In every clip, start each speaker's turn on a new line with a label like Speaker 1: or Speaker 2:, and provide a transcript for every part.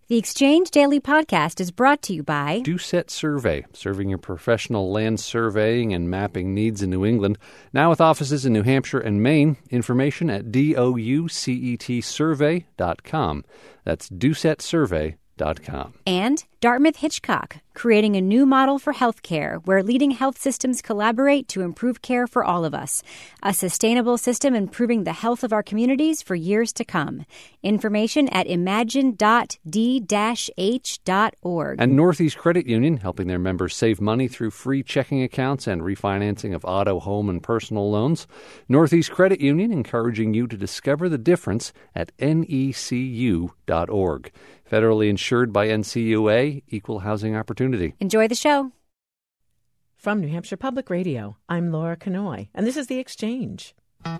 Speaker 1: The Exchange Daily Podcast is brought to you by
Speaker 2: Doucette Survey, serving your professional land surveying and mapping needs in New England. Now with offices in New Hampshire and Maine. Information at doucetsurvey.com. That's doucetsurvey.com.
Speaker 1: And Dartmouth Hitchcock, creating a new model for healthcare where leading health systems collaborate to improve care for all of us. A sustainable system improving the health of our communities for years to come. Information at imagine.d-h.org.
Speaker 2: And Northeast Credit Union, helping their members save money through free checking accounts and refinancing of auto, home, and personal loans. Northeast Credit Union encouraging you to discover the difference at necu.org. Federally insured by NCUA, Equal Housing Opportunity.
Speaker 1: Enjoy the show.
Speaker 3: From New Hampshire Public Radio, I'm Laura Kanoy, and this is The Exchange.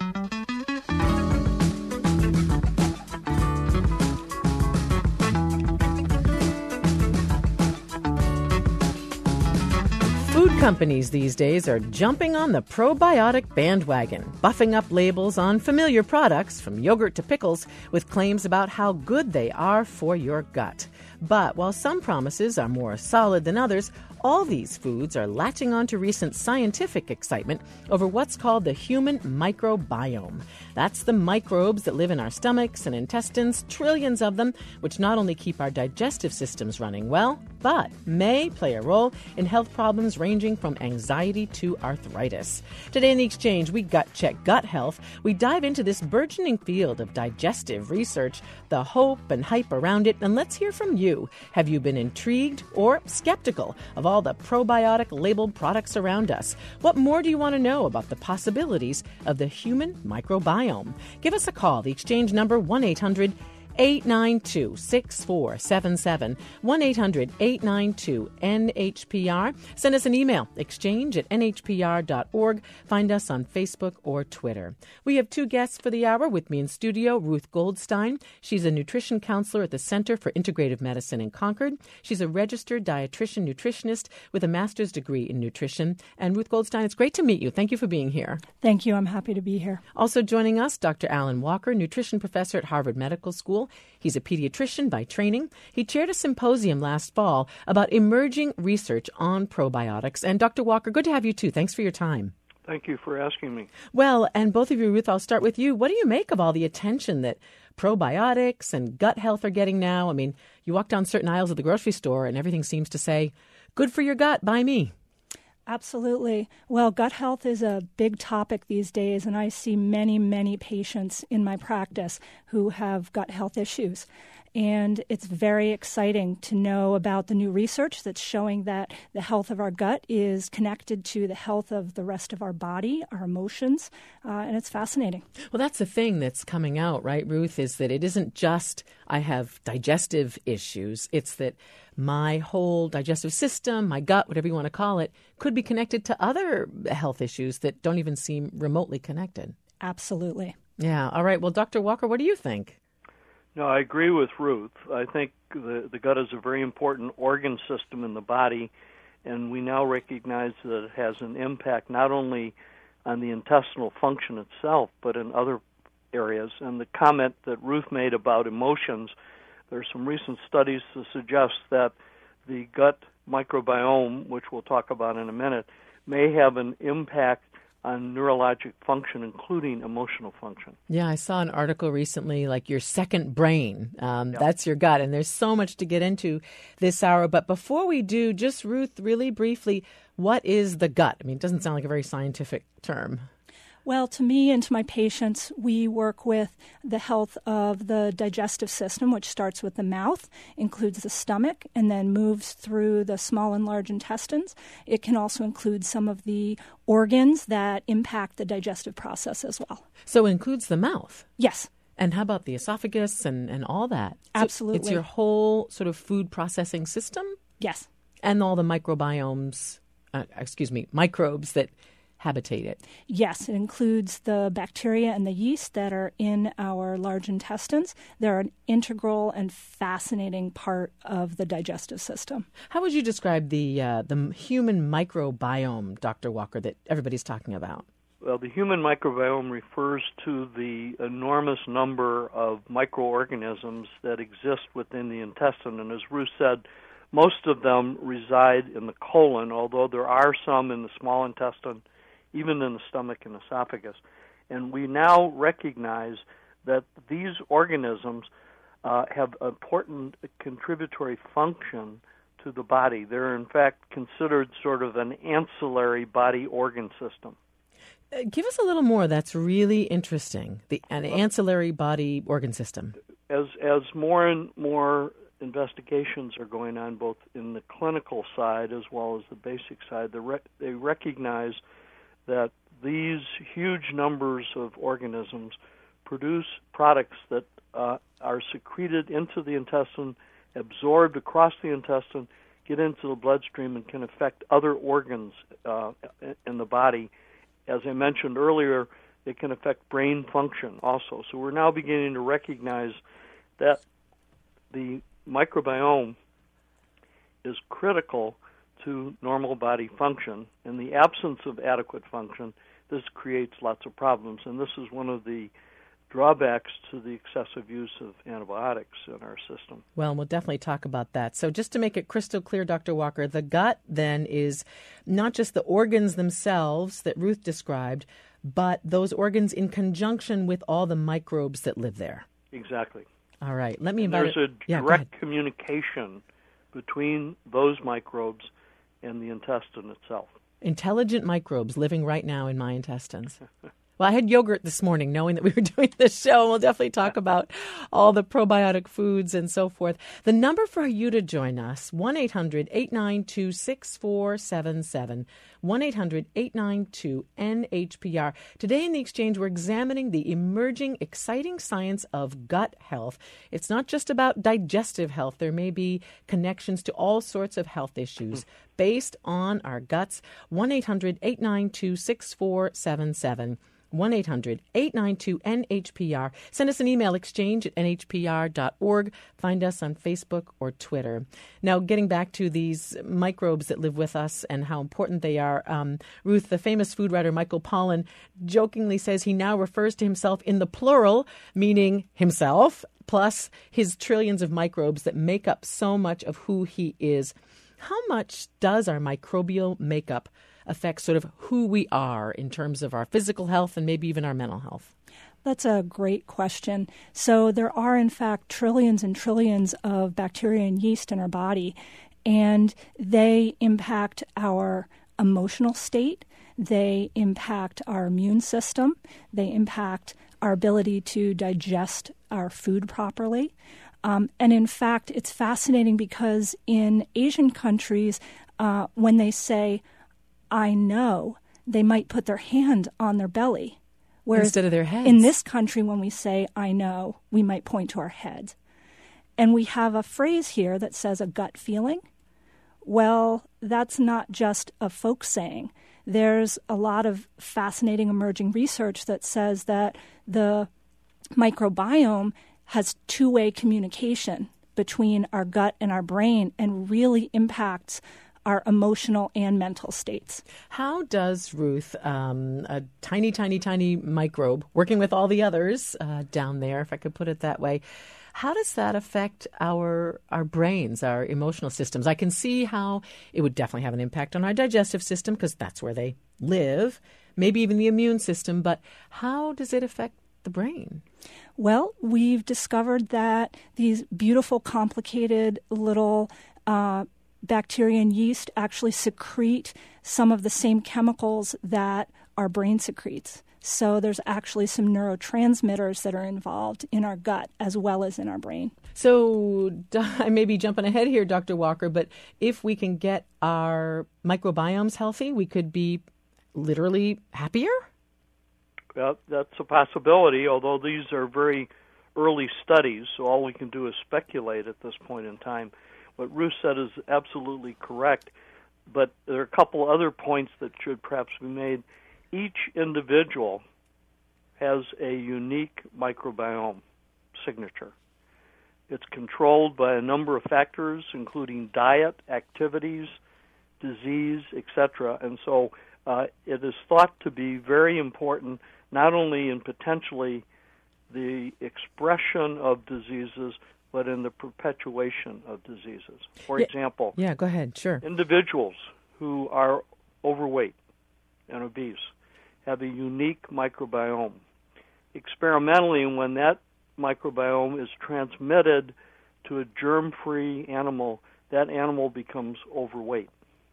Speaker 3: Food companies these days are jumping on the probiotic bandwagon, buffing up labels on familiar products, from yogurt to pickles, with claims about how good they are for your gut. But while some promises are more solid than others, all these foods are latching on to recent scientific excitement over what's called the human microbiome. That's the microbes that live in our stomachs and intestines, trillions of them, which not only keep our digestive systems running well, but may play a role in health problems ranging from anxiety to arthritis. Today in The Exchange, we gut check gut health. We dive into this burgeoning field of digestive research, the hope and hype around it, and let's hear from you. Have you been intrigued or skeptical of all the probiotic labeled products around us? What more do you want to know about the possibilities of the human microbiome? Give us a call. The Exchange number 1-800-892-6477, 1-800-892-NHPR. Send us an email, exchange@nhpr.org. Find us on Facebook or Twitter. We have two guests for the hour with me in studio. Ruth Goldstein. She's a nutrition counselor at the Center for Integrative Medicine in Concord. She's a registered dietitian nutritionist with a master's degree in nutrition. And Ruth Goldstein, it's great to meet you. Thank you for being here.
Speaker 4: Thank you. I'm happy to be here.
Speaker 3: Also joining us, Dr. Alan Walker, nutrition professor at Harvard Medical School. He's a pediatrician by training. He chaired a symposium last fall about emerging research on probiotics. And Dr. Walker, good to have you too. Thanks for your time.
Speaker 5: Thank you for asking me.
Speaker 3: Well, and both of you, Ruth, I'll start with you. What do you make of all the attention that probiotics and gut health are getting now? I mean, you walk down certain aisles of the grocery store and everything seems to say, good for your gut, buy me.
Speaker 4: Absolutely. Well, gut health is a big topic these days, and I see many, many patients in my practice who have gut health issues. And it's very exciting to know about the new research that's showing that the health of our gut is connected to the health of the rest of our body, our emotions, and it's fascinating.
Speaker 3: Well, that's the thing that's coming out, right, Ruth, is that it isn't just I have digestive issues. It's that my whole digestive system, my gut, whatever you want to call it, could be connected to other health issues that don't even seem remotely connected.
Speaker 4: Absolutely.
Speaker 3: Yeah. All right. Well, Dr. Walker, what do you think?
Speaker 5: No, I agree with Ruth. I think the gut is a very important organ system in the body, and we now recognize that it has an impact not only on the intestinal function itself, but in other areas. And the comment that Ruth made about emotions, there are some recent studies to suggest that the gut microbiome, which we'll talk about in a minute, may have an impact on neurologic function, including emotional function.
Speaker 3: Yeah, I saw an article recently, like your second brain. That's your gut. And there's so much to get into this hour. But before we do, just Ruth, really briefly, what is the gut? I mean, it doesn't sound like a very scientific term.
Speaker 4: Well, to me and to my patients, we work with the health of the digestive system, which starts with the mouth, includes the stomach, and then moves through the small and large intestines. It can also include some of the organs that impact the digestive process as well.
Speaker 3: So it includes the mouth?
Speaker 4: Yes.
Speaker 3: And how about the esophagus and all that?
Speaker 4: Absolutely.
Speaker 3: So it's your whole sort of food processing system?
Speaker 4: Yes.
Speaker 3: And all the microbiomes, microbes that habitate it.
Speaker 4: Yes, it includes the bacteria and the yeast that are in our large intestines. They're an integral and fascinating part of the digestive system.
Speaker 3: How would you describe the human microbiome, Dr. Walker, that everybody's talking about?
Speaker 5: Well, the human microbiome refers to the enormous number of microorganisms that exist within the intestine. And as Ruth said, most of them reside in the colon, although there are some in the small intestine, even in the stomach and esophagus. And we now recognize that these organisms have important contributory function to the body. They're, in fact, considered sort of an ancillary body organ system.
Speaker 3: Give us a little more. That's really interesting. An ancillary body organ system.
Speaker 5: As more and more investigations are going on, both in the clinical side as well as the basic side, they recognize that these huge numbers of organisms produce products that are secreted into the intestine, absorbed across the intestine, get into the bloodstream, and can affect other organs in the body. As I mentioned earlier, it can affect brain function also. So we're now beginning to recognize that the microbiome is critical to normal body function. In the absence of adequate function, this creates lots of problems, and this is one of the drawbacks to the excessive use of antibiotics in our system.
Speaker 3: Well, we'll definitely talk about that. So just to make it crystal clear, Dr. Walker, the gut then is not just the organs themselves that Ruth described, but those organs in conjunction with all the microbes that live there.
Speaker 5: Exactly.
Speaker 3: All right. Let me invite
Speaker 5: There's a direct communication between those microbes and the intestine itself.
Speaker 3: Intelligent microbes living right now in my intestines. Well, I had yogurt this morning knowing that we were doing this show, and we'll definitely talk about all the probiotic foods and so forth. The number for you to join us, 1-800-892-6477, 1-800-892-NHPR. Today in The Exchange, we're examining the emerging, exciting science of gut health. It's not just about digestive health. There may be connections to all sorts of health issues based on our guts. 1-800-892-6477. 1-800-892-NHPR. Send us an email, exchange@nhpr.org. Find us on Facebook or Twitter. Now, getting back to these microbes that live with us and how important they are, Ruth, the famous food writer Michael Pollan jokingly says he now refers to himself in the plural, meaning himself, plus his trillions of microbes that make up so much of who he is. How much does our microbial makeup affect sort of who we are in terms of our physical health and maybe even our mental health?
Speaker 4: That's a great question. So there are, in fact, trillions and trillions of bacteria and yeast in our body, and they impact our emotional state. They impact our immune system. They impact our ability to digest our food properly. And in fact, it's fascinating because in Asian countries, when they say, I know, they might put their hand on their belly. Whereas
Speaker 3: instead of their heads.
Speaker 4: In this country, when we say, I know, we might point to our head. And we have a phrase here that says a gut feeling. Well, that's not just a folk saying. There's a lot of fascinating emerging research that says that the microbiome has two-way communication between our gut and our brain and really impacts our emotional and mental states.
Speaker 3: How does, Ruth, a tiny, tiny, tiny microbe, working with all the others down there, if I could put it that way, how does that affect our brains, our emotional systems? I can see how it would definitely have an impact on our digestive system because that's where they live, maybe even the immune system, but how does it affect the brain?
Speaker 4: Well, we've discovered that these beautiful, complicated little bacteria and yeast actually secrete some of the same chemicals that our brain secretes. So there's actually some neurotransmitters that are involved in our gut as well as in our brain.
Speaker 3: So I may be jumping ahead here, Dr. Walker, but if we can get our microbiomes healthy, we could be literally happier?
Speaker 5: Well, that's a possibility, although these are very early studies, so all we can do is speculate at this point in time. What Ruth said is absolutely correct, but there are a couple other points that should perhaps be made. Each individual has a unique microbiome signature. It's controlled by a number of factors, including diet, activities, disease, etc. And so It is thought to be very important, not only in potentially the expression of diseases, but in the perpetuation of diseases. For example,
Speaker 3: go ahead. Sure.
Speaker 5: Individuals who are overweight and obese have a unique microbiome. Experimentally, when that microbiome is transmitted to a germ-free animal, that animal becomes overweight.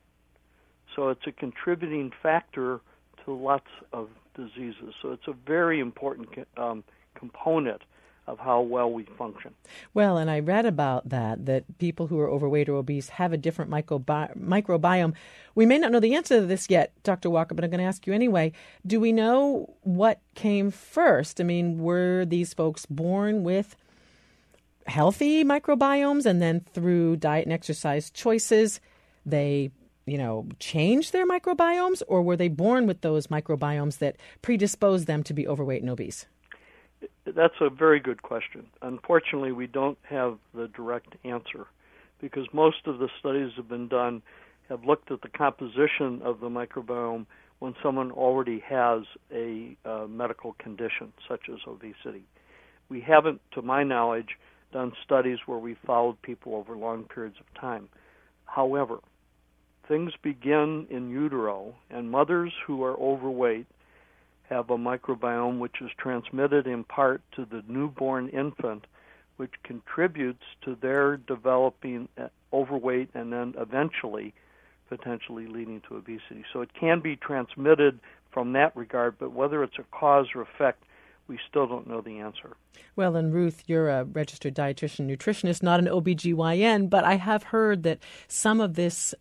Speaker 5: So it's a contributing factor to lots of diseases. So it's a very important component of how well we function.
Speaker 3: Well, and I read about that people who are overweight or obese have a different microbiome. We may not know the answer to this yet, Dr. Walker, but I'm going to ask you anyway. Do we know what came first? I mean, were these folks born with healthy microbiomes and then through diet and exercise choices they change their microbiomes, or were they born with those microbiomes that predisposed them to be overweight and obese?
Speaker 5: That's a very good question. Unfortunately, we don't have the direct answer because most of the studies have been done have looked at the composition of the microbiome when someone already has a medical condition such as obesity. We haven't, to my knowledge, done studies where we followed people over long periods of time. However, things begin in utero, and mothers who are overweight have a microbiome which is transmitted in part to the newborn infant, which contributes to their developing overweight and then eventually potentially leading to obesity. So it can be transmitted from that regard, but whether it's a cause or effect, we still don't know the answer.
Speaker 3: Well, and Ruth, you're a registered dietitian, nutritionist, not an OBGYN, but I have heard that some of this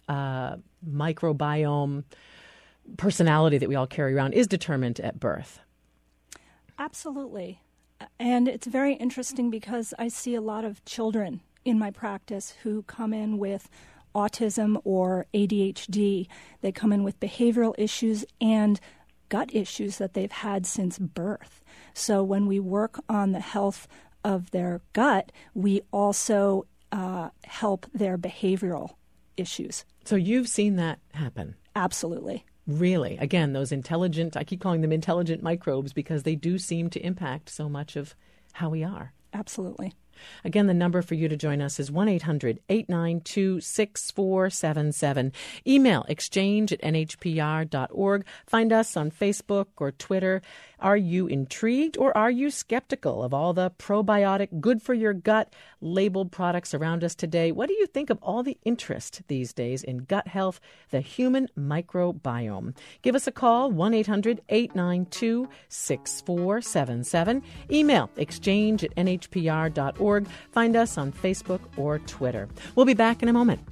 Speaker 3: microbiome personality that we all carry around is determined at birth.
Speaker 4: Absolutely. And it's very interesting because I see a lot of children in my practice who come in with autism or ADHD. They come in with behavioral issues and gut issues that they've had since birth. So when we work on the health of their gut, we also help their behavioral issues.
Speaker 3: So you've seen that happen?
Speaker 4: Absolutely.
Speaker 3: Really? Again, those intelligent, I keep calling them intelligent microbes because they do seem to impact so much of how we are.
Speaker 4: Absolutely.
Speaker 3: Again, the number for you to join us is 1-800-892-6477. Email exchange@nhpr.org. Find us on Facebook or Twitter. Are you intrigued or are you skeptical of all the probiotic, good for your gut labeled products around us today? What do you think of all the interest these days in gut health, the human microbiome? Give us a call, 1-800-892-6477. Email exchange@nhpr.org. Find us on Facebook or Twitter. We'll be back in a moment.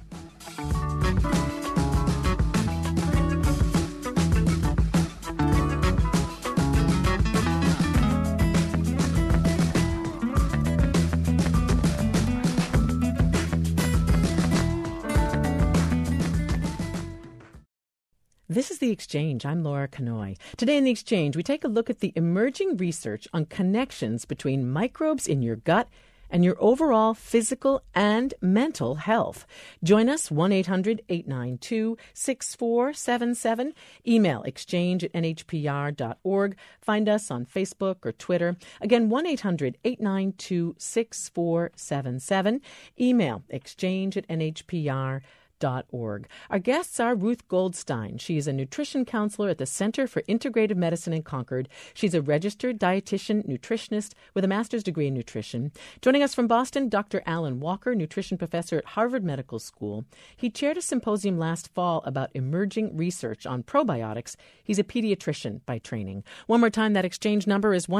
Speaker 3: This is The Exchange. I'm Laura Kanoy. Today in The Exchange, we take a look at the emerging research on connections between microbes in your gut and your overall physical and mental health. Join us, 1-800-892-6477. Email exchange@nhpr.org. Find us on Facebook or Twitter. Again, 1-800-892-6477. Email exchange@nhpr.org. Our guests are Ruth Goldstein. She is a nutrition counselor at the Center for Integrative Medicine in Concord. She's a registered dietitian, nutritionist with a master's degree in nutrition. Joining us from Boston, Dr. Alan Walker, nutrition professor at Harvard Medical School. He chaired a symposium last fall about emerging research on probiotics. He's a pediatrician by training. One more time, that exchange number is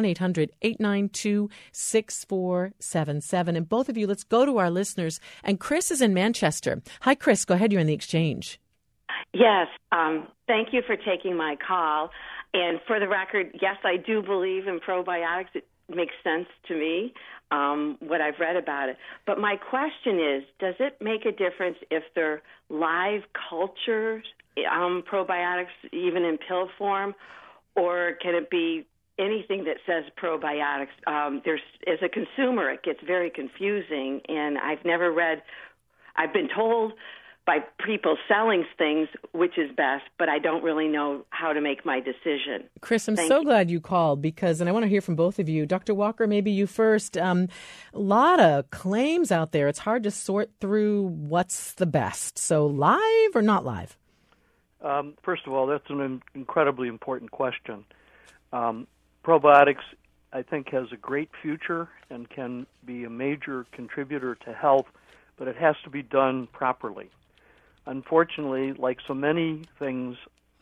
Speaker 3: 1-800-892-6477. And both of you, let's go to our listeners. And Chris is in Manchester. Hi, Chris. Go ahead. You're in the exchange.
Speaker 6: Yes. Thank you for taking my call. And for the record, yes, I do believe in probiotics. It makes sense to me, what I've read about it. But my question is, does it make a difference if they're live cultured probiotics, even in pill form, or can it be anything that says probiotics? As a consumer, it gets very confusing, and I've been told by people selling things, which is best, but I don't really know how to make my decision.
Speaker 3: Chris, I'm so glad you called and I want to hear from both of you. Dr. Walker, maybe you first. A lot of claims out there. It's hard to sort through what's the best. So live or not live?
Speaker 5: First of all, that's an incredibly important question. Probiotics, I think, has a great future and can be a major contributor to health, but it has to be done properly. Unfortunately, like so many things,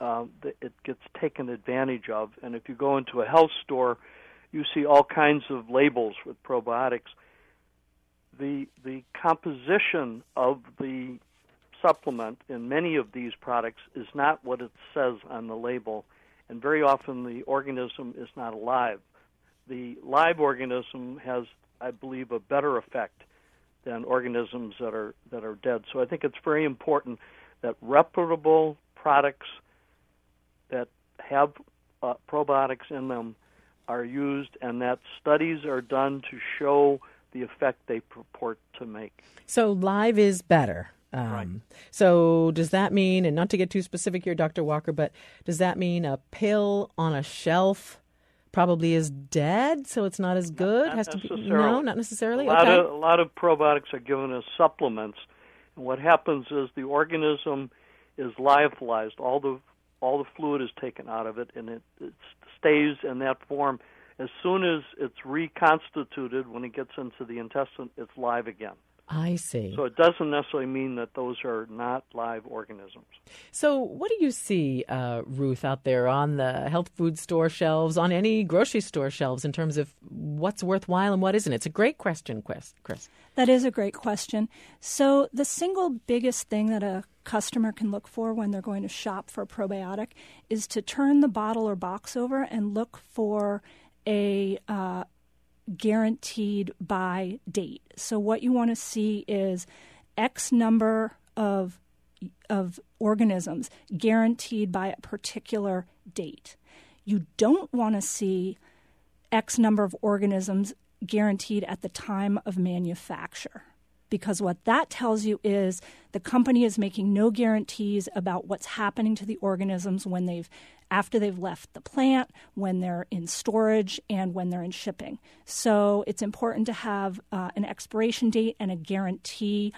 Speaker 5: it gets taken advantage of. And if you go into a health store, you see all kinds of labels with probiotics. The composition of the supplement in many of these products is not what it says on the label, and very often the organism is not alive. The live organism has, I believe, a better effect than organisms that are dead. So I think it's very important that reputable products that have probiotics in them are used, and that studies are done to show the effect they purport to make.
Speaker 3: So live is better.
Speaker 5: Right.
Speaker 3: So does that mean, and not to get too specific here, Dr. Walker, but does that mean a pill on a shelf probably is dead, so it's not as good?
Speaker 5: No,
Speaker 3: not necessarily.
Speaker 5: A lot of probiotics are given as supplements, and what happens is the organism is lyophilized. All the fluid is taken out of it, and it stays in that form. As soon as it's reconstituted, when it gets into the intestine, it's live again.
Speaker 3: I see.
Speaker 5: So it doesn't necessarily mean that those are not live organisms.
Speaker 3: So what do you see, Ruth, out there on the health food store shelves, on any grocery store shelves, in terms of what's worthwhile and what isn't? It's a great question, Chris.
Speaker 4: That is a great question. So the single biggest thing that a customer can look for when they're going to shop for a probiotic is to turn the bottle or box over and look for a guaranteed by date. So what you want to see is X number of organisms guaranteed by a particular date. You don't want to see X number of organisms guaranteed at the time of manufacture, because what that tells you is the company is making no guarantees about what's happening to the organisms after they've left the plant, when they're in storage, and when they're in shipping. So it's important to have an expiration date and a guarantee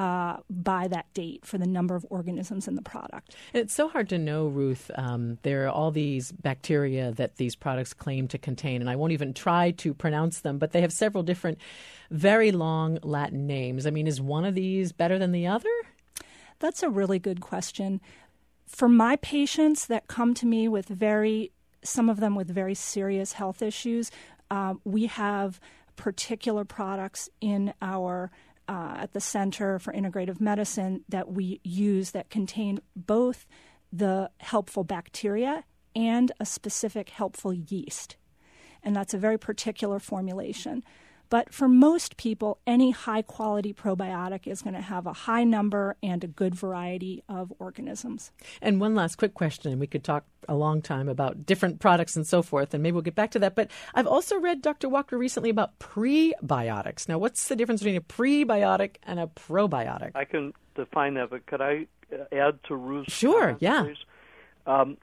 Speaker 4: by that date for the number of organisms in the product.
Speaker 3: It's so hard to know, Ruth. There are all these bacteria that these products claim to contain, and I won't even try to pronounce them, but they have several different, very long Latin names. I mean, is one of these better than the other?
Speaker 4: That's a really good question. For my patients that come to me with some of them with very serious health issues, we have particular products in our at the Center for Integrative Medicine that we use that contain both the helpful bacteria and a specific helpful yeast. And that's a very particular formulation. But for most people, any high-quality probiotic is going to have a high number and a good variety of organisms.
Speaker 3: And one last quick question, and we could talk a long time about different products and so forth, and maybe we'll get back to that. But I've also read, Dr. Walker, recently about prebiotics. Now, what's the difference between a prebiotic and a probiotic?
Speaker 5: I can define that, but could I add to Ruth's
Speaker 3: Sure,
Speaker 5: comments,
Speaker 3: yeah.
Speaker 5: please?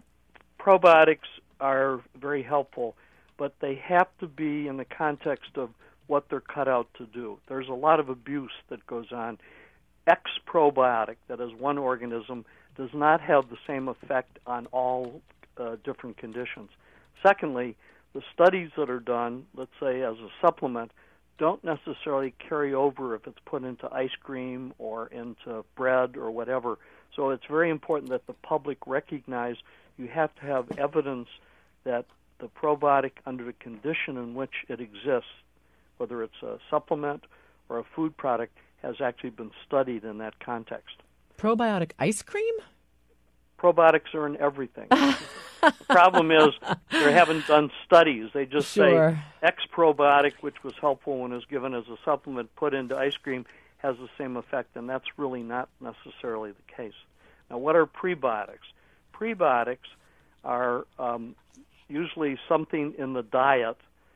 Speaker 5: Probiotics are very helpful, but they have to be in the context of what they're cut out to do. There's a lot of abuse that goes on. X probiotic, that is one organism, does not have the same effect on all different conditions. Secondly, the studies that are done, let's say as a supplement, don't necessarily carry over if it's put into ice cream or into bread or whatever. So it's very important that the public recognize you have to have evidence that the probiotic, under the condition in which it exists, whether it's a supplement or a food product, has actually been studied in that context.
Speaker 3: Probiotic ice cream?
Speaker 5: Probiotics are in everything. The problem is they haven't done studies. They just say X probiotic, which was helpful when it was given as a supplement, put into ice cream, has the same effect, and that's really not necessarily the case. Now, what are prebiotics? Prebiotics are usually something in the diet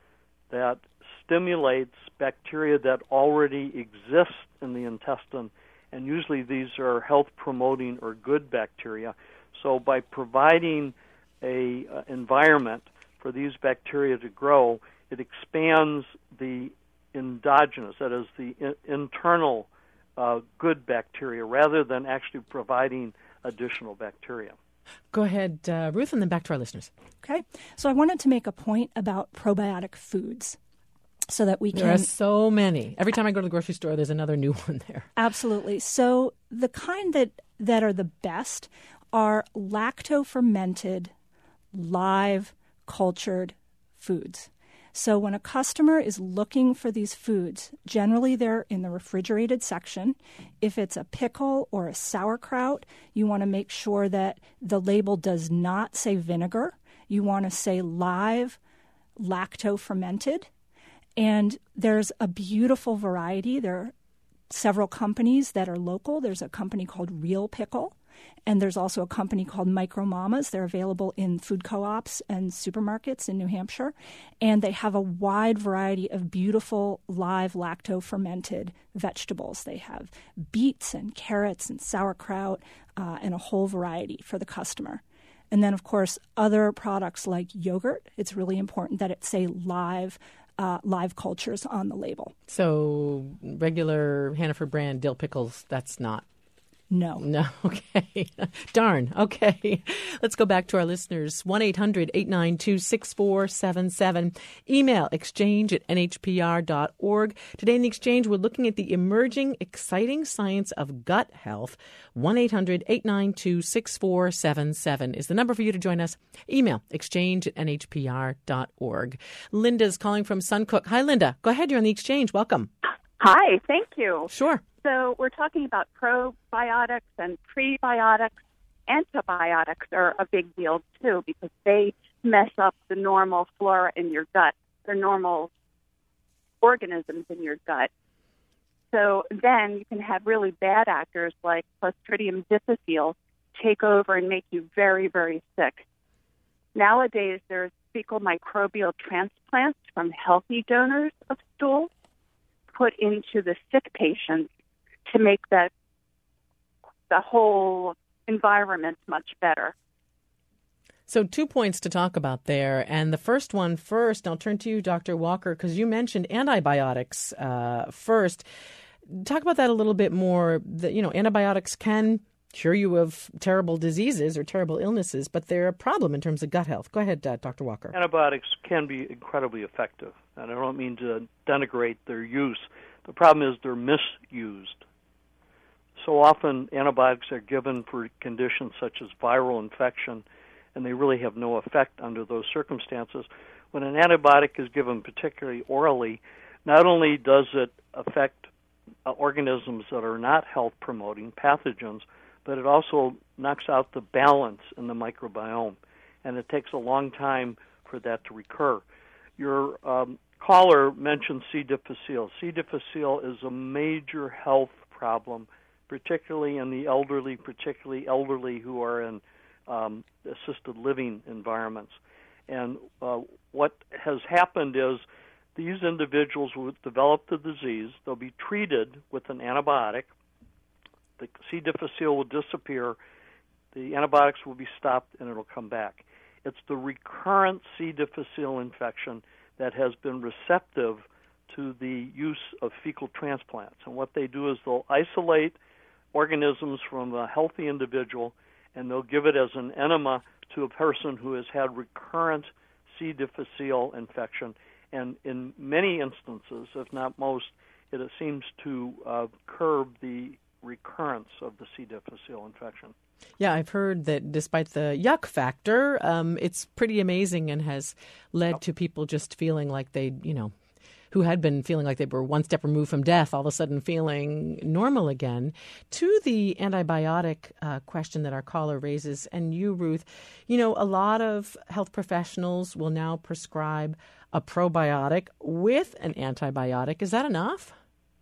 Speaker 5: that stimulates bacteria that already exist in the intestine and usually these are health-promoting or good bacteria. So by providing a environment for these bacteria to grow, it expands the endogenous, that is, the internal good bacteria, rather than actually providing additional bacteria.
Speaker 3: Go ahead, Ruth, and then back to our listeners.
Speaker 4: Okay. So I wanted to make a point about probiotic foods so that we can...
Speaker 3: There are so many. Every time I go to the grocery store, there's another new one there.
Speaker 4: Absolutely. So the kind that are the best are lacto-fermented, live, cultured foods. So when a customer is looking for these foods, generally they're in the refrigerated section. If it's a pickle or a sauerkraut, you want to make sure that the label does not say vinegar. You want to say live, lacto-fermented. And there's a beautiful variety. There are several companies that are local. There's a company called Real Pickle. And there's also a company called Micro Mamas. They're available in food co-ops and supermarkets in New Hampshire. And they have a wide variety of beautiful live lacto-fermented vegetables. They have beets and carrots and sauerkraut and a whole variety for the customer. And then, of course, other products like yogurt. It's really important that it say live cultures on the label.
Speaker 3: So regular Hannaford brand dill pickles, that's not. No. Okay. Darn. Okay. Let's go back to our listeners. 1-800-892-6477. Email exchange@nhpr.org. Today in the Exchange, we're looking at the emerging, exciting science of gut health. 1-800-892-6477 is the number for you to join us. Email exchange@nhpr.org. Linda's calling from Suncook. Hi, Linda. Go ahead. You're on the Exchange. Welcome.
Speaker 7: Hi. Thank you.
Speaker 3: Sure.
Speaker 7: So we're talking about probiotics and prebiotics. Antibiotics are a big deal, too, because they mess up the normal flora in your gut, the normal organisms in your gut. So then you can have really bad actors like Clostridium difficile take over and make you very, very sick. Nowadays, there's fecal microbial transplants from healthy donors of stool put into the sick patients to make the whole environment much better.
Speaker 3: So 2 points to talk about there. And the first one first, I'll turn to you, Dr. Walker, because you mentioned antibiotics first. Talk about that a little bit more. Antibiotics can cure you of terrible diseases or terrible illnesses, but they're a problem in terms of gut health. Go ahead, Dr. Walker.
Speaker 5: Antibiotics can be incredibly effective, and I don't mean to denigrate their use. The problem is they're misused. So often antibiotics are given for conditions such as viral infection, and they really have no effect under those circumstances. When an antibiotic is given particularly orally, not only does it affect organisms that are not health-promoting, pathogens, but it also knocks out the balance in the microbiome, and it takes a long time for that to recur. Your caller mentioned C. difficile. C. difficile is a major health problem, particularly in the elderly, who are in assisted living environments. And what has happened is these individuals will develop the disease. They'll be treated with an antibiotic. The C. difficile will disappear. The antibiotics will be stopped, and it'll come back. It's the recurrent C. difficile infection that has been receptive to the use of fecal transplants. And what they do is they'll isolate organisms from a healthy individual, and they'll give it as an enema to a person who has had recurrent C. difficile infection. And in many instances, if not most, it seems to curb the recurrence of the C. difficile infection.
Speaker 3: Yeah, I've heard that despite the yuck factor, it's pretty amazing and has led to people just feeling like they, who had been feeling like they were one step removed from death, all of a sudden feeling normal again. To the antibiotic question that our caller raises, and you, Ruth, a lot of health professionals will now prescribe a probiotic with an antibiotic. Is that enough?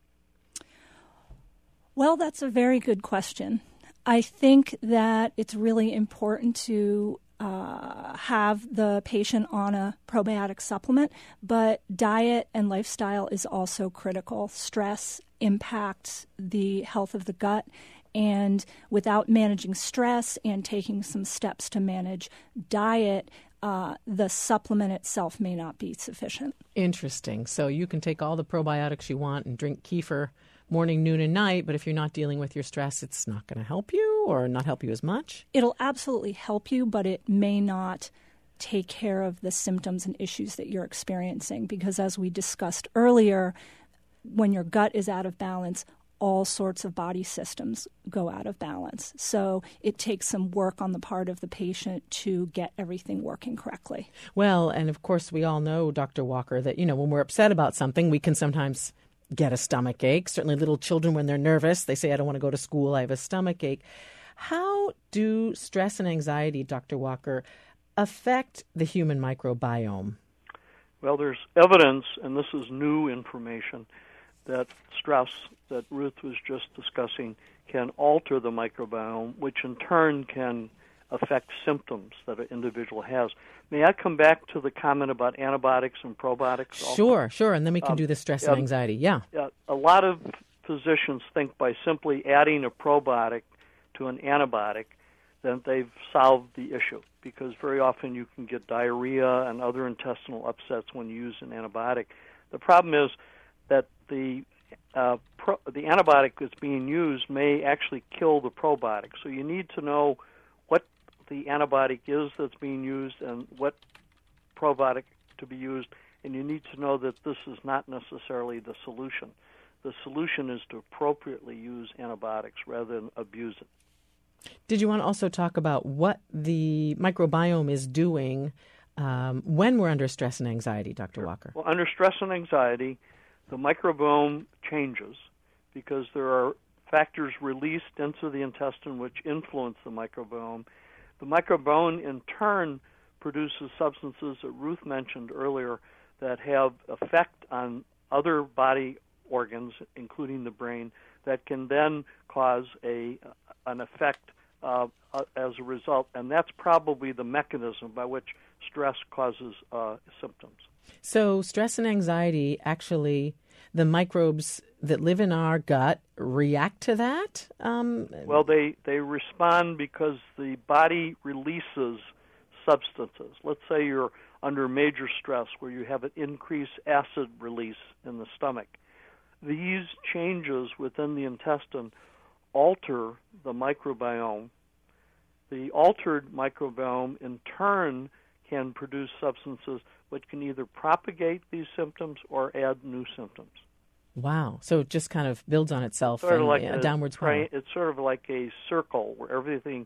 Speaker 4: Well, that's a very good question. I think that it's really important to have the patient on a probiotic supplement, but diet and lifestyle is also critical. Stress impacts the health of the gut. And without managing stress and taking some steps to manage diet, the supplement itself may not be sufficient.
Speaker 3: Interesting. So you can take all the probiotics you want and drink kefir morning, noon, and night, but if you're not dealing with your stress, it's not going to help you or not help you as much?
Speaker 4: It'll absolutely help you, but it may not take care of the symptoms and issues that you're experiencing, because as we discussed earlier, when your gut is out of balance, all sorts of body systems go out of balance. So it takes some work on the part of the patient to get everything working correctly.
Speaker 3: Well, and of course we all know, Dr. Walker, that, when we're upset about something, we can sometimes get a stomach ache. Certainly little children, when they're nervous, they say, I don't want to go to school, I have a stomach ache. How do stress and anxiety, Dr. Walker, affect the human microbiome?
Speaker 5: Well, there's evidence, and this is new information, that stress that Ruth was just discussing can alter the microbiome, which in turn can affect symptoms that an individual has. May I come back to the comment about antibiotics and probiotics also?
Speaker 3: Sure, and then we can do the stress and anxiety. Yeah.
Speaker 5: A lot of physicians think by simply adding a probiotic to an antibiotic that they've solved the issue, because very often you can get diarrhea and other intestinal upsets when you use an antibiotic. The problem is that the antibiotic that's being used may actually kill the probiotic. So you need to know what the antibiotic is that's being used and what probiotic to be used, and you need to know that this is not necessarily the solution. The solution is to appropriately use antibiotics rather than abuse it.
Speaker 3: Did you want to also talk about what the microbiome is doing when we're under stress and anxiety, Dr. Walker?
Speaker 5: Well, under stress and anxiety, the microbiome changes because there are factors released into the intestine which influence the microbiome. The microbiome, in turn, produces substances that Ruth mentioned earlier that have effect on other body organs, including the brain, that can then cause an effect as a result. And that's probably the mechanism by which stress causes symptoms.
Speaker 3: So stress and anxiety, actually, the microbes that live in our gut react to that?
Speaker 5: Well, they respond because the body releases substances. Let's say you're under major stress where you have an increased acid release in the stomach. These changes within the intestine alter the microbiome. The altered microbiome, in turn, can produce substances which can either propagate these symptoms or add new symptoms.
Speaker 3: Wow. So it just kind of builds on itself
Speaker 5: sort of like
Speaker 3: a downward spiral.
Speaker 5: It's sort of like a circle where everything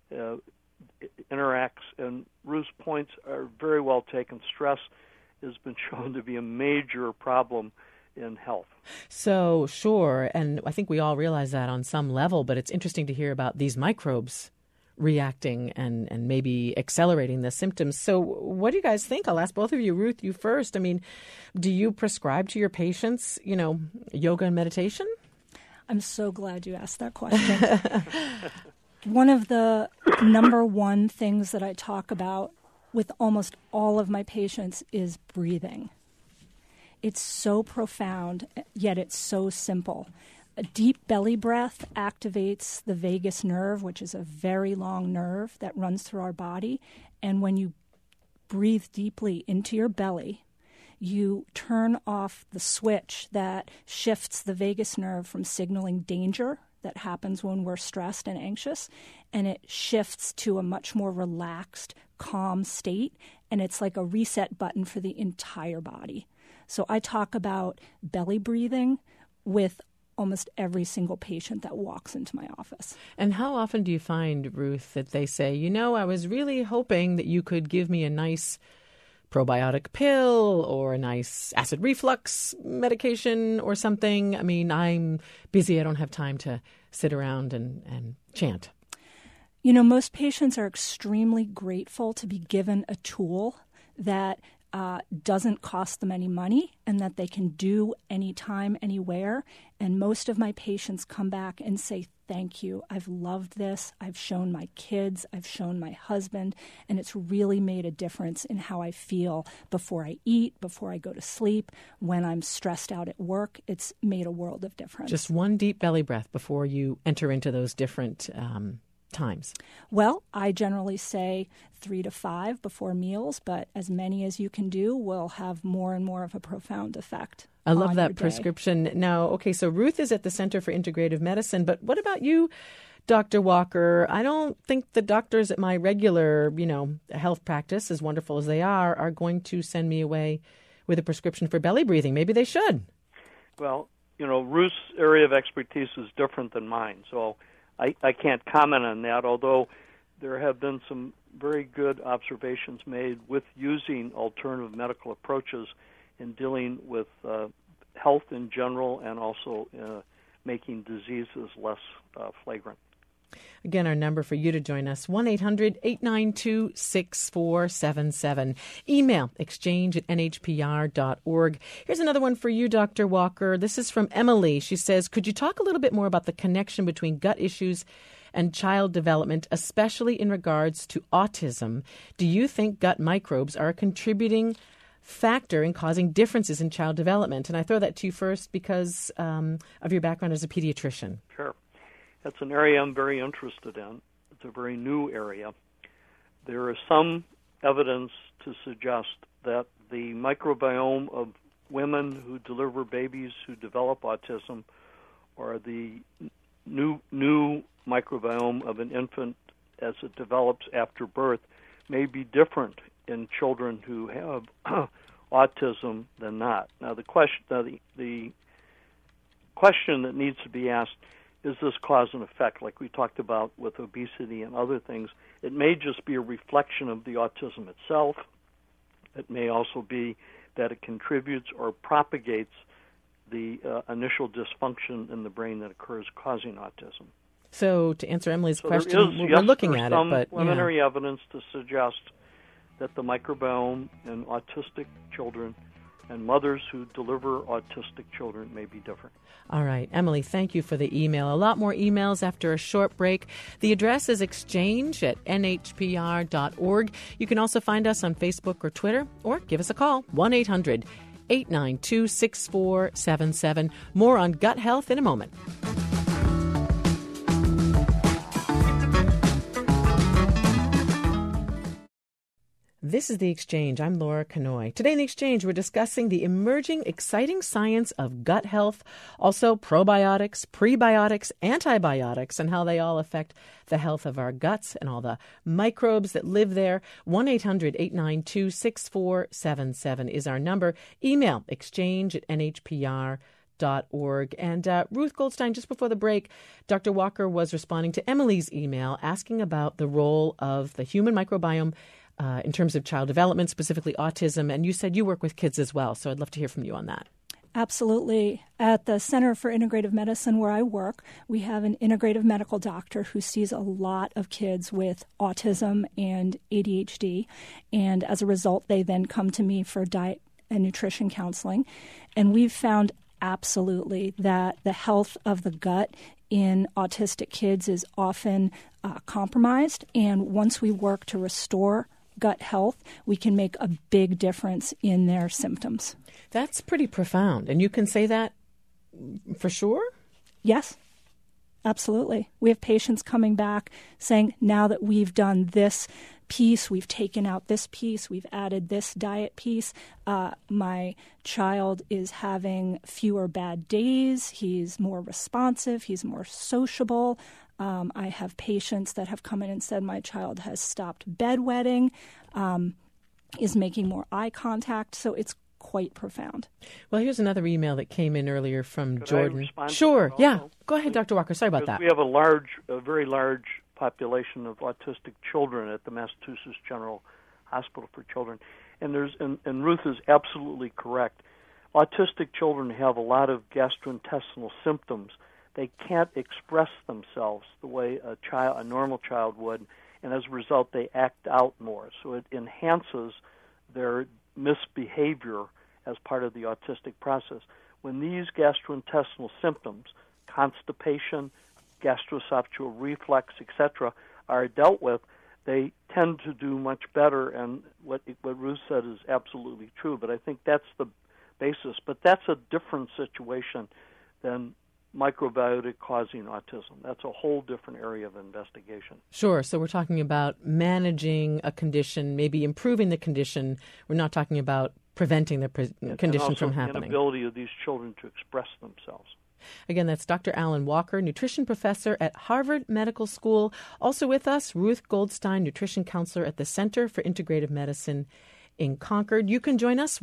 Speaker 5: interacts, and Ruth's points are very well taken. Stress has been shown to be a major problem in health.
Speaker 3: So, sure, and I think we all realize that on some level, but it's interesting to hear about these microbes reacting and maybe accelerating the symptoms. So what do you guys think? I'll ask both of you. Ruth, you first. I mean, do you prescribe to your patients, yoga and meditation?
Speaker 4: I'm so glad you asked that question. One of the number one things that I talk about with almost all of my patients is breathing. It's so profound, yet it's so simple. A deep belly breath activates the vagus nerve, which is a very long nerve that runs through our body. And when you breathe deeply into your belly, you turn off the switch that shifts the vagus nerve from signaling danger that happens when we're stressed and anxious, and it shifts to a much more relaxed, calm state, and it's like a reset button for the entire body. So I talk about belly breathing with almost every single patient that walks into my office.
Speaker 3: And how often do you find, Ruth, that they say, I was really hoping that you could give me a nice probiotic pill or a nice acid reflux medication or something? I mean, I'm busy. I don't have time to sit around and chant.
Speaker 4: Most patients are extremely grateful to be given a tool that doesn't cost them any money and that they can do anytime, anywhere. And most of my patients come back and say, thank you. I've loved this. I've shown my kids. I've shown my husband. And it's really made a difference in how I feel before I eat, before I go to sleep, when I'm stressed out at work. It's made a world of difference.
Speaker 3: Just one deep belly breath before you enter into those different times.
Speaker 4: Well, I generally say 3 to 5 before meals, but as many as you can do will have more and more of a profound effect.
Speaker 3: I love that prescription. Now, okay, so Ruth is at the Center for Integrative Medicine, but what about you, Dr. Walker? I don't think the doctors at my regular, health practice, as wonderful as they are going to send me away with a prescription for belly breathing. Maybe they should.
Speaker 5: Well, Ruth's area of expertise is different than mine, so I can't comment on that, although there have been some very good observations made with using alternative medical approaches in dealing with health in general and also making diseases less flagrant.
Speaker 3: Again, our number for you to join us, 1-800-892-6477. Email exchange@nhpr.org. Here's another one for you, Dr. Walker. This is from Emily. She says, could you talk a little bit more about the connection between gut issues and child development, especially in regards to autism? Do you think gut microbes are a contributing factor in causing differences in child development? And I throw that to you first because of your background as a pediatrician.
Speaker 5: Sure. That's an area I'm very interested in. It's a very new area. There is some evidence to suggest that the microbiome of women who deliver babies who develop autism or the new microbiome of an infant as it develops after birth may be different in children who have autism than not. Now, the question that needs to be asked, is this cause and effect, like we talked about with obesity and other things? It may just be a reflection of the autism itself. It may also be that it contributes or propagates the initial dysfunction in the brain that occurs causing autism.
Speaker 3: So to answer Emily's question, we're looking at it, but
Speaker 5: there's some preliminary evidence to suggest that the microbiome in autistic children and mothers who deliver autistic children may be different.
Speaker 3: All right. Emily, thank you for the email. A lot more emails after a short break. The address is exchange@nhpr.org. You can also find us on Facebook or Twitter, or give us a call, 1-800-892-6477. More on gut health in a moment. This is The Exchange. I'm Laura Kanoy. Today in The Exchange, we're discussing the emerging, exciting science of gut health, also probiotics, prebiotics, antibiotics, and how they all affect the health of our guts and all the microbes that live there. 1-800-892-6477 is our number. Email exchange@nhpr.org. And Ruth Goldstein, just before the break, Dr. Walker was responding to Emily's email asking about the role of the human microbiome in terms of child development, specifically autism, and you said you work with kids as well, so I'd love to hear from you on that.
Speaker 4: Absolutely. At the Center for Integrative Medicine where I work, we have an integrative medical doctor who sees a lot of kids with autism and ADHD, and as a result, they then come to me for diet and nutrition counseling, and we've found absolutely that the health of the gut in autistic kids is often compromised, and once we work to restore gut health, we can make a big difference in their symptoms.
Speaker 3: That's pretty profound. And you can say that for sure?
Speaker 4: Yes, absolutely. We have patients coming back saying, now that we've done this piece, we've taken out this piece, we've added this diet piece, my child is having fewer bad days, he's more responsive, he's more sociable. I have patients that have come in and said my child has stopped bedwetting, is making more eye contact, so it's quite profound.
Speaker 3: Well, here's another email that came in earlier from
Speaker 5: Could
Speaker 3: Jordan.
Speaker 5: I respond
Speaker 3: Sure,
Speaker 5: to that
Speaker 3: yeah.
Speaker 5: also?
Speaker 3: Go ahead, Dr. Walker. Sorry about that.
Speaker 5: We have a very large population of autistic children at the Massachusetts General Hospital for Children, and Ruth is absolutely correct. Autistic children have a lot of gastrointestinal symptoms. They can't express themselves the way a normal child would, and as a result, they act out more. So it enhances their misbehavior as part of the autistic process. When these gastrointestinal symptoms, constipation, gastroesophageal reflux, etc., are dealt with, they tend to do much better. And what Ruth said is absolutely true, but I think that's the basis. But that's a different situation than microbiotic causing autism. That's a whole different area of investigation.
Speaker 3: Sure. So we're talking about managing a condition, maybe improving the condition. We're not talking about preventing the condition from happening.
Speaker 5: And also the inability of these children to express themselves.
Speaker 3: Again, that's Dr. Alan Walker, nutrition professor at Harvard Medical School. Also with us, Ruth Goldstein, nutrition counselor at the Center for Integrative Medicine in Concord. You can join us,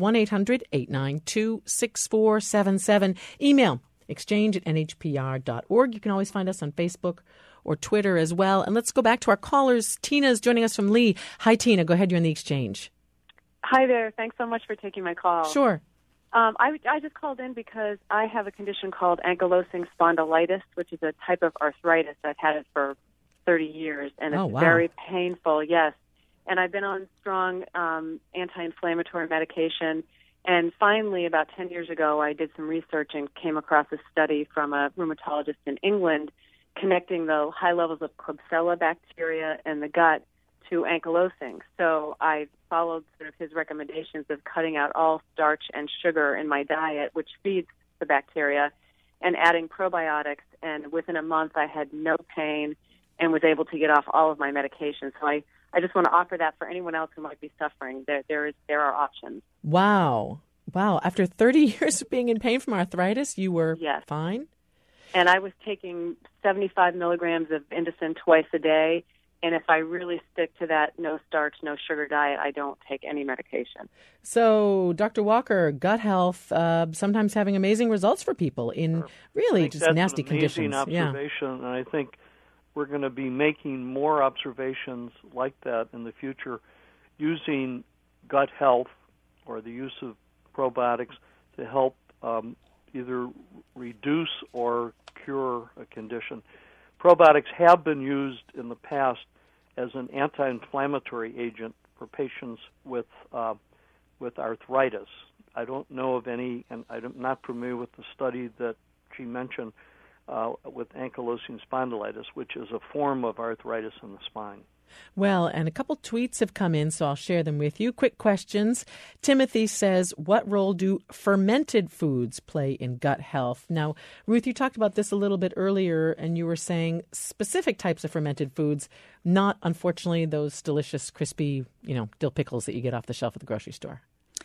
Speaker 3: 1-800-892-6477. Email exchange@nhpr.org. You can always find us on Facebook or Twitter as well. And let's go back to our callers. Tina is joining us from Lee. Hi, Tina. Go ahead. You're on the exchange.
Speaker 8: Hi there. Thanks so much for taking my call.
Speaker 3: Sure.
Speaker 8: I just called in because I have a condition called ankylosing spondylitis, which is a type of arthritis. I've had it for 30 years, and it's very painful, yes. And I've been on strong anti-inflammatory medication. And finally, about 10 years ago, I did some research and came across a study from a rheumatologist in England connecting the high levels of Klebsiella bacteria in the gut to ankylosing. So I followed sort of his recommendations of cutting out all starch and sugar in my diet, which feeds the bacteria, and adding probiotics. And within a month, I had no pain and was able to get off all of my medications. So I just want to offer that for anyone else who might be suffering. There are options.
Speaker 3: Wow. After 30 years of being in pain from arthritis, you were fine?
Speaker 8: And I was taking 75 milligrams of Indocin twice a day. And if I really stick to that no starch, no sugar diet, I don't take any medication.
Speaker 3: So, Dr. Walker, gut health, sometimes having amazing results for people in really just nasty conditions.
Speaker 5: That's an amazing observation, and I think we're going to be making more observations like that in the future, using gut health or the use of probiotics to help either reduce or cure a condition. Probiotics have been used in the past as an anti-inflammatory agent for patients with arthritis. I don't know of any, and I'm not familiar with the study that she mentioned with ankylosing spondylitis, which is a form of arthritis in the spine.
Speaker 3: Well, and a couple tweets have come in, so I'll share them with you. Quick questions. Timothy says, what role do fermented foods play in gut health? Now, Ruth, you talked about this a little bit earlier, and you were saying specific types of fermented foods, not, unfortunately, those delicious, crispy, dill pickles that you get off the shelf at the grocery store.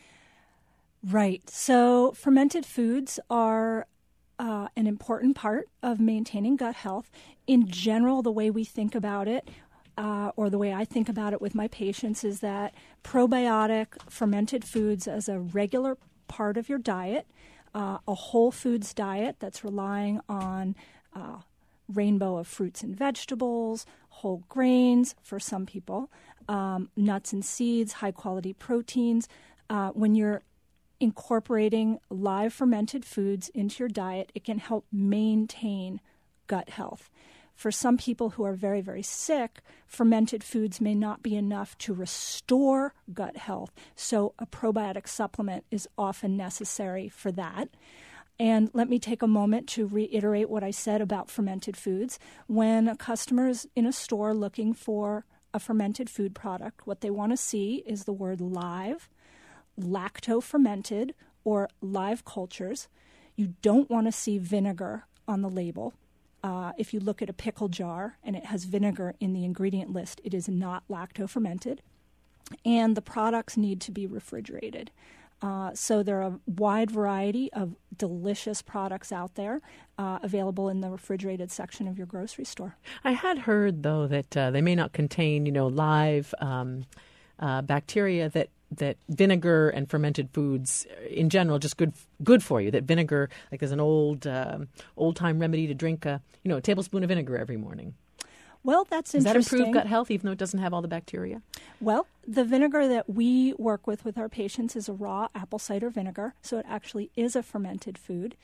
Speaker 4: Right. So fermented foods are an important part of maintaining gut health. In general, the way we think about it, or the way I think about it with my patients, is that probiotic fermented foods as a regular part of your diet, a whole foods diet that's relying on rainbow of fruits and vegetables, whole grains for some people, nuts and seeds, high-quality proteins. When you're incorporating live fermented foods into your diet, it can help maintain gut health. For some people who are very, very sick, fermented foods may not be enough to restore gut health, so a probiotic supplement is often necessary for that. And let me take a moment to reiterate what I said about fermented foods. When a customer is in a store looking for a fermented food product, what they want to see is the word live, lacto-fermented, or live cultures. You don't want to see vinegar on the label. If you look at a pickle jar and it has vinegar in the ingredient list, it is not lacto-fermented. And the products need to be refrigerated. So there are a wide variety of delicious products out there available in the refrigerated section of your grocery store.
Speaker 3: I had heard, though, that they may not contain, live bacteria, that vinegar and fermented foods in general just good for you. That vinegar, like there's an old time remedy to drink a tablespoon of vinegar every morning.
Speaker 4: Well, that's interesting.
Speaker 3: Does that improve gut health even though it doesn't have all the bacteria?
Speaker 4: Well, the vinegar that we work with our patients is a raw apple cider vinegar, so it actually is a fermented food.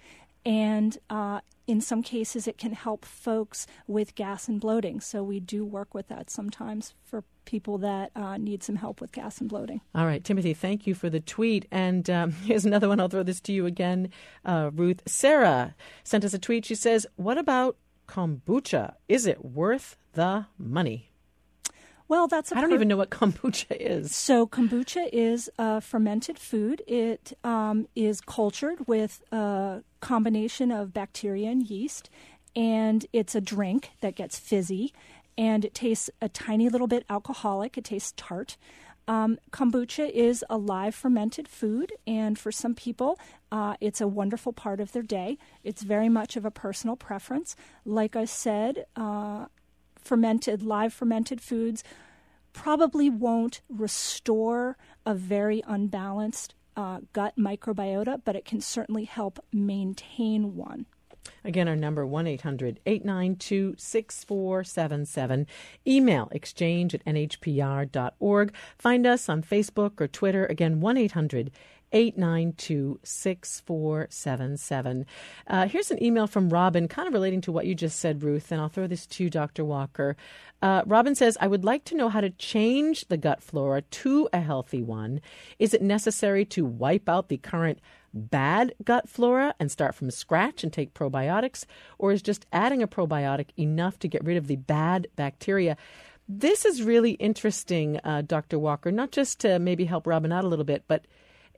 Speaker 4: And in some cases, it can help folks with gas and bloating. So we do work with that sometimes for people that need some help with gas and bloating.
Speaker 3: All right, Timothy, thank you for the tweet. And here's another one. I'll throw this to you again, Ruth. Sarah sent us a tweet. She says, what about kombucha? Is it worth the money?
Speaker 4: Well,
Speaker 3: I don't even know what kombucha is.
Speaker 4: So kombucha is a fermented food. It is cultured with a combination of bacteria and yeast, and it's a drink that gets fizzy, and it tastes a tiny little bit alcoholic. It tastes tart. Kombucha is a live fermented food, and for some people, it's a wonderful part of their day. It's very much of a personal preference. Like I said, live fermented foods probably won't restore a very unbalanced gut microbiota, but it can certainly help maintain one.
Speaker 3: Again, our number, 1-800-892-6477. Email exchange@nhpr.org. Find us on Facebook or Twitter. Again, 1-800-892-6477. Here's an email from Robin, kind of relating to what you just said, Ruth, and I'll throw this to you, Dr. Walker. Robin says, I would like to know how to change the gut flora to a healthy one. Is it necessary to wipe out the current bad gut flora and start from scratch and take probiotics, or is just adding a probiotic enough to get rid of the bad bacteria? This is really interesting, Dr. Walker, not just to maybe help Robin out a little bit, but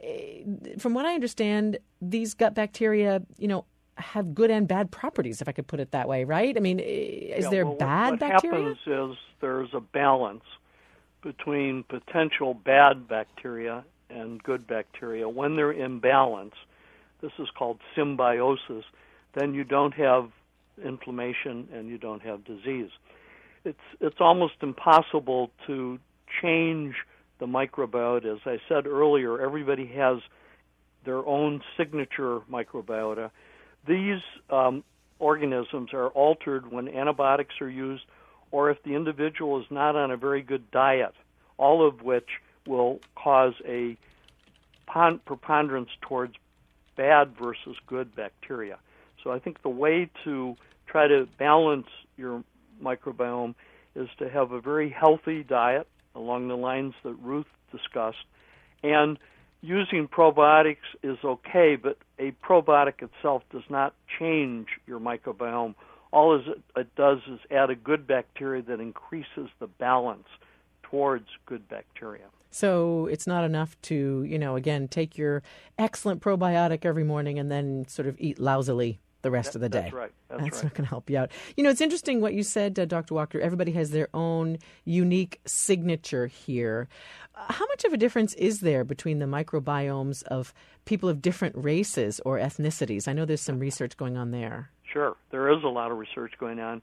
Speaker 3: from what I understand, these gut bacteria, have good and bad properties, if I could put it that way, right? I mean, is there bad bacteria?
Speaker 5: What happens is there's a balance between potential bad bacteria and good bacteria. When they're in balance, this is called symbiosis, then you don't have inflammation and you don't have disease. It's almost impossible to change the microbiota. As I said earlier, everybody has their own signature microbiota. These organisms are altered when antibiotics are used or if the individual is not on a very good diet, all of which will cause a preponderance towards bad versus good bacteria. So I think the way to try to balance your microbiome is to have a very healthy diet along the lines that Ruth discussed, and using probiotics is okay, but a probiotic itself does not change your microbiome. All it does is add a good bacteria that increases the balance towards good bacteria.
Speaker 3: So it's not enough to, again, take your excellent probiotic every morning and then sort of eat lousily the rest of the day.
Speaker 5: That's right.
Speaker 3: That's
Speaker 5: right.
Speaker 3: not going to help you out. It's interesting what you said, Dr. Walker. Everybody has their own unique signature here. How much of a difference is there between the microbiomes of people of different races or ethnicities? I know there's some research going on there.
Speaker 5: Sure. There is a lot of research going on,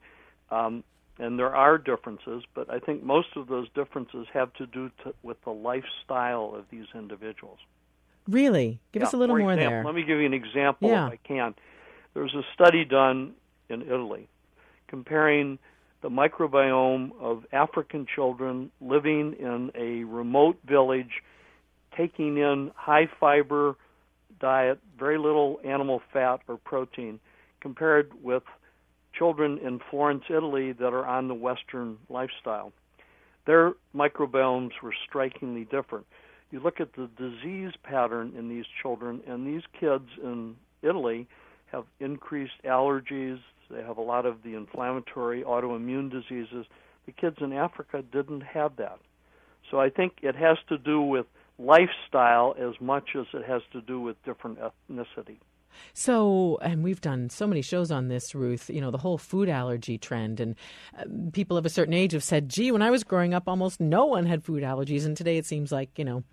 Speaker 5: and there are differences, but I think most of those differences have to do with the lifestyle of these individuals.
Speaker 3: Really? Give us a little more there.
Speaker 5: Let me give you an example if I can. There was a study done in Italy comparing the microbiome of African children living in a remote village, taking in high-fiber diet, very little animal fat or protein, compared with children in Florence, Italy, that are on the Western lifestyle. Their microbiomes were strikingly different. You look at the disease pattern in these children, and these kids in Italy have increased allergies. They have a lot of the inflammatory autoimmune diseases. The kids in Africa didn't have that. So I think it has to do with lifestyle as much as it has to do with different ethnicity.
Speaker 3: So, and we've done so many shows on this, Ruth, the whole food allergy trend. And people of a certain age have said, gee, when I was growing up, almost no one had food allergies. And today it seems like,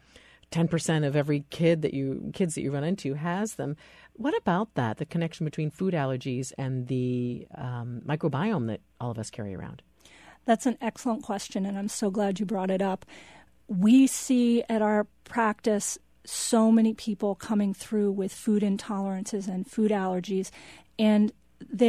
Speaker 3: 10% of every kids that you run into has them. What about that, the connection between food allergies and the microbiome that all of us carry around?
Speaker 4: That's an excellent question, and I'm so glad you brought it up. We see at our practice so many people coming through with food intolerances and food allergies, and there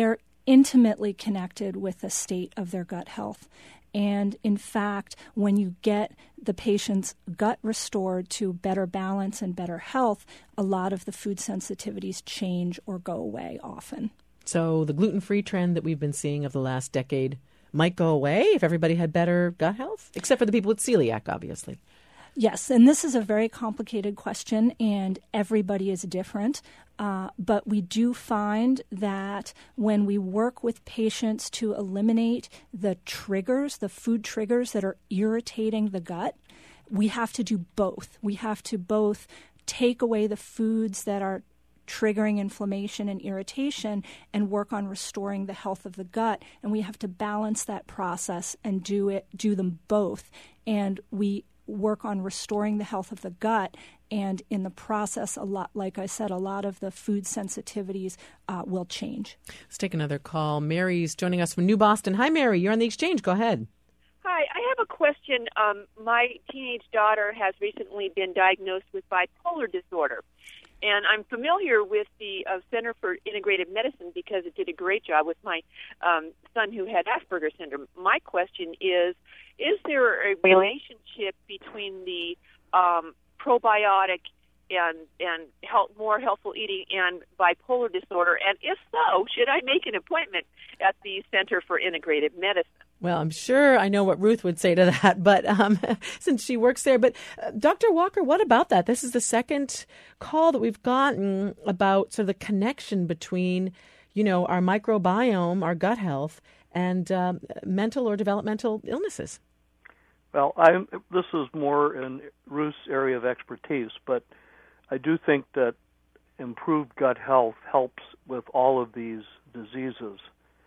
Speaker 4: intimately connected with the state of their gut health. And in fact, when you get the patient's gut restored to better balance and better health, a lot of the food sensitivities change or go away often.
Speaker 3: So the gluten-free trend that we've been seeing of the last decade might go away if everybody had better gut health, except for the people with celiac, obviously.
Speaker 4: Yes, and this is a very complicated question, and everybody is different. But we do find that when we work with patients to eliminate the triggers, the food triggers that are irritating the gut, we have to do both. We have to both take away the foods that are triggering inflammation and irritation and work on restoring the health of the gut. And we have to balance that process and do them both. And we work on restoring the health of the gut, and in the process, like I said, a lot of the food sensitivities will change.
Speaker 3: Let's take another call. Mary's joining us from New Boston. Hi, Mary. You're on the Exchange. Go ahead.
Speaker 9: Hi. I have a question. My teenage daughter has recently been diagnosed with bipolar disorder, and I'm familiar with the Center for Integrative Medicine because it did a great job with my son who had Asperger's syndrome. My question is there a relationship between the probiotic and more healthful eating and bipolar disorder? And if so, should I make an appointment at the Center for Integrative Medicine?
Speaker 3: Well, I'm sure I know what Ruth would say to that, but since she works there. But Dr. Walker, what about that? This is the second call that we've gotten about sort of the connection between, our microbiome, our gut health, and mental or developmental illnesses.
Speaker 5: Well, this is more in Ruth's area of expertise, but I do think that improved gut health helps with all of these diseases.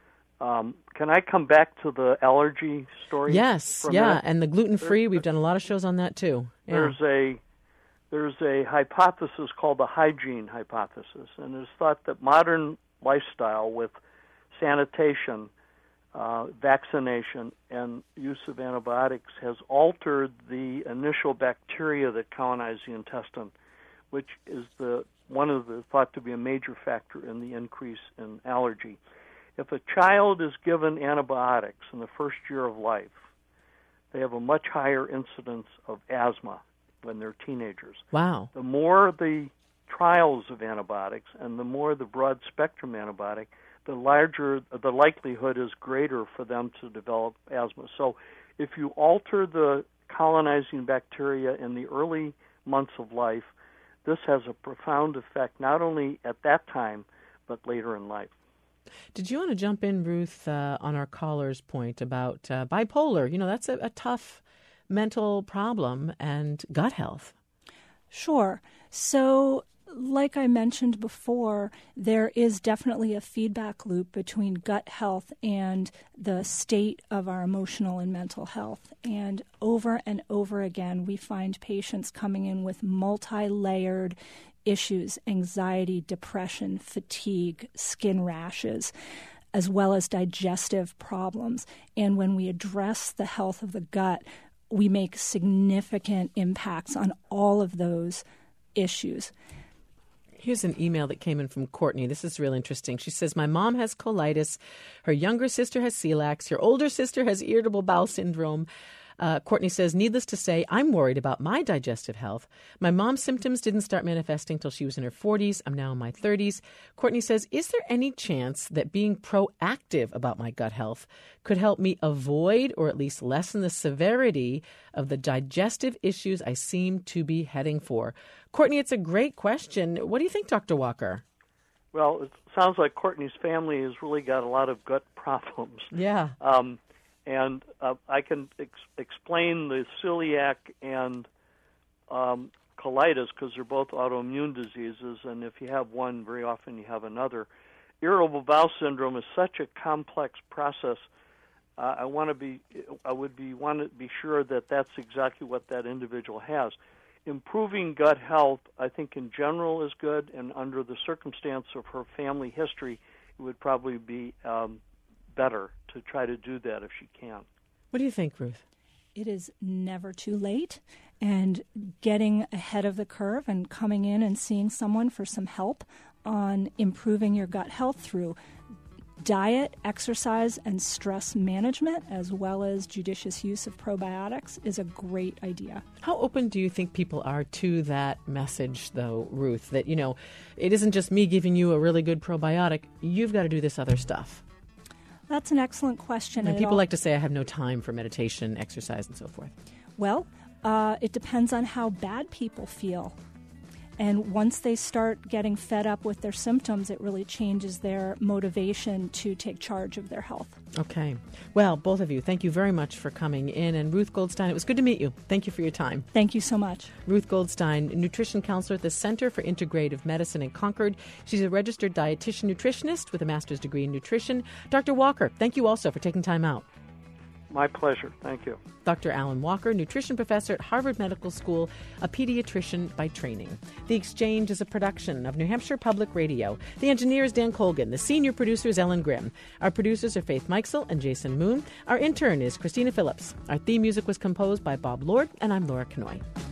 Speaker 5: Can I come back to the allergy story?
Speaker 3: Yes, yeah, and the gluten-free. We've done a lot of shows on that too. Yeah.
Speaker 5: There's a hypothesis called the hygiene hypothesis, and it's thought that modern lifestyle with sanitation, vaccination, and use of antibiotics has altered the initial bacteria that colonize the intestine, which is thought to be a major factor in the increase in allergy. If a child is given antibiotics in the first year of life, they have a much higher incidence of asthma when they're teenagers.
Speaker 3: Wow.
Speaker 5: The more the trials of antibiotics and the more the broad spectrum antibiotic, the larger the likelihood is greater for them to develop asthma. So if you alter the colonizing bacteria in the early months of life, this has a profound effect not only at that time, but later in life.
Speaker 3: Did you want to jump in, Ruth, on our caller's point about bipolar? That's a tough mental problem and gut health.
Speaker 4: Sure. So like I mentioned before, there is definitely a feedback loop between gut health and the state of our emotional and mental health. And over again, we find patients coming in with multi-layered issues: anxiety, depression, fatigue, skin rashes, as well as digestive problems. And when we address the health of the gut, we make significant impacts on all of those issues.
Speaker 3: Here's an email that came in from Courtney. This is real interesting. She says, my mom has colitis. Her younger sister has celiac. Her older sister has irritable bowel syndrome. Courtney says, needless to say, I'm worried about my digestive health. My mom's symptoms didn't start manifesting till she was in her 40s. I'm now in my 30s. Courtney says, is there any chance that being proactive about my gut health could help me avoid or at least lessen the severity of the digestive issues I seem to be heading for? Courtney, it's a great question. What do you think, Dr. Walker?
Speaker 5: Well, it sounds like Courtney's family has really got a lot of gut problems.
Speaker 3: Yeah.
Speaker 5: And I can explain the celiac and colitis because they're both autoimmune diseases, and if you have one, very often you have another. Irritable bowel syndrome is such a complex process. I want to be sure that that's exactly what that individual has. Improving gut health, I think, in general is good, and under the circumstance of her family history, it would probably be better to try to do that if she can.
Speaker 3: What do you think, Ruth?
Speaker 4: It is never too late, and getting ahead of the curve and coming in and seeing someone for some help on improving your gut health through Diet, exercise, and stress management, as well as judicious use of probiotics, is a great idea.
Speaker 3: How open do you think people are to that message, though, Ruth, that, it isn't just me giving you a really good probiotic, you've got to do this other stuff?
Speaker 4: That's an excellent question.
Speaker 3: And people like to say, I have no time for meditation, exercise, and so forth.
Speaker 4: Well, it depends on how bad people feel. And once they start getting fed up with their symptoms, it really changes their motivation to take charge of their health.
Speaker 3: Okay. Well, both of you, thank you very much for coming in. And Ruth Goldstein, it was good to meet you. Thank you for your time.
Speaker 4: Thank you so much.
Speaker 3: Ruth Goldstein, nutrition counselor at the Center for Integrative Medicine in Concord. She's a registered dietitian nutritionist with a master's degree in nutrition. Dr. Walker, thank you also for taking time out.
Speaker 5: My pleasure. Thank you.
Speaker 3: Dr. Alan Walker, nutrition professor at Harvard Medical School, a pediatrician by training. The Exchange is a production of New Hampshire Public Radio. The engineer is Dan Colgan. The senior producer is Ellen Grimm. Our producers are Faith Meixel and Jason Moon. Our intern is Christina Phillips. Our theme music was composed by Bob Lord, and I'm Laura Kanoy.